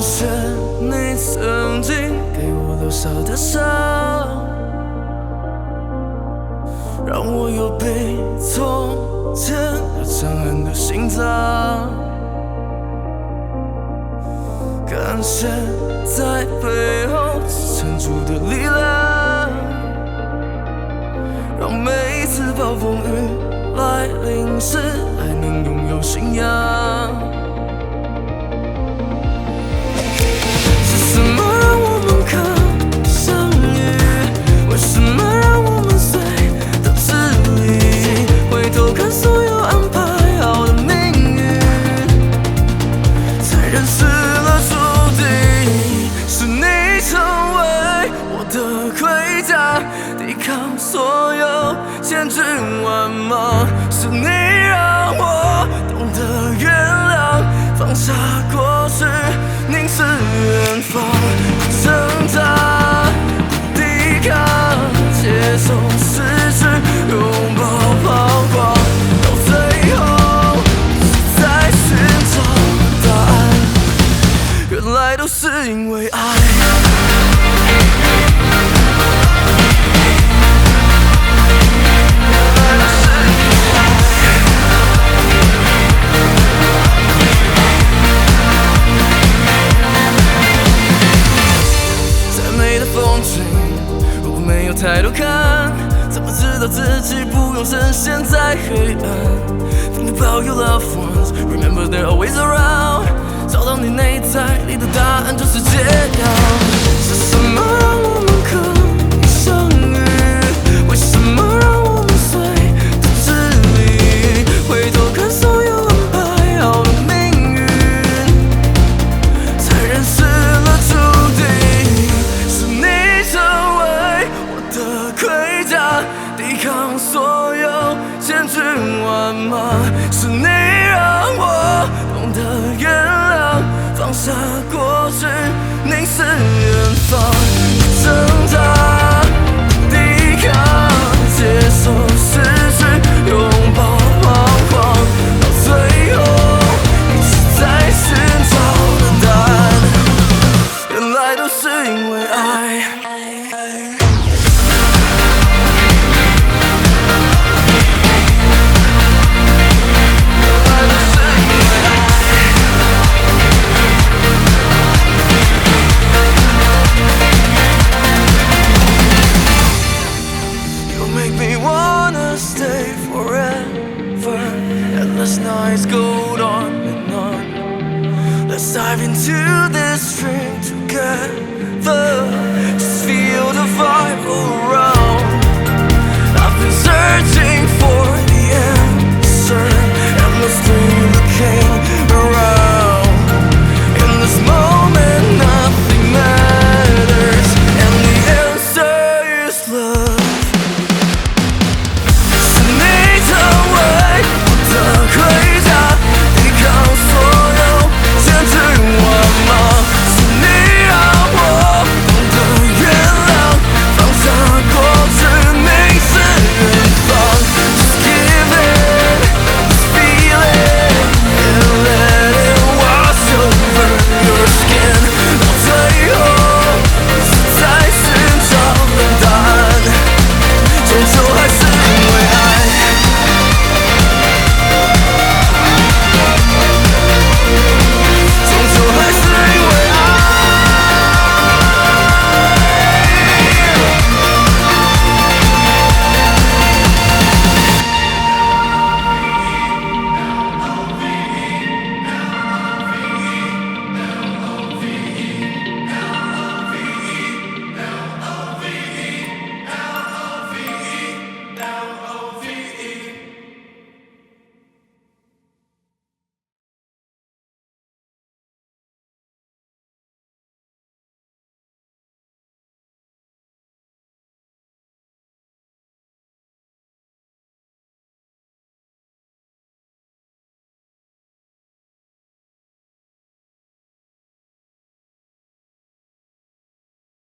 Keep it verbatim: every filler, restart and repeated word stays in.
谢你曾经给我留下的伤，让我有比从前要强悍的心脏。感谢在背后支撑住的力量，让每一次暴风雨来临时还能拥有信仰。是什么让我们可相遇？为什么让我们随的支离？回头看所有安排好的命运，才认识了注定。是你成为我的盔甲，抵抗所有千军万马。是你让我懂得原谅，放下过去，凝视远方，不挣扎，不抵抗，接受失去，拥抱彷徨，到最后一直在寻找答案，原来都是因为爱。抬头看，怎么知道自己不用深陷在黑暗 ？Think about your loved ones, remember they're always around。找到你内在里的答案就是解药。是什么让我们可以相遇？为什么让我们随的支离？回头看所有安排好的命运，才认识了注定。是你成为的盔甲，抵抗所有千军万马。是你让我懂得原谅，放下过去，凝视远方，不挣扎，不抵抗，接受失去，拥抱彷徨，到最后一直在寻找的答案，原来都是因为爱。Endless nights go on and on. Let's dive into this dream together. Just feel the vibe around. I've been searching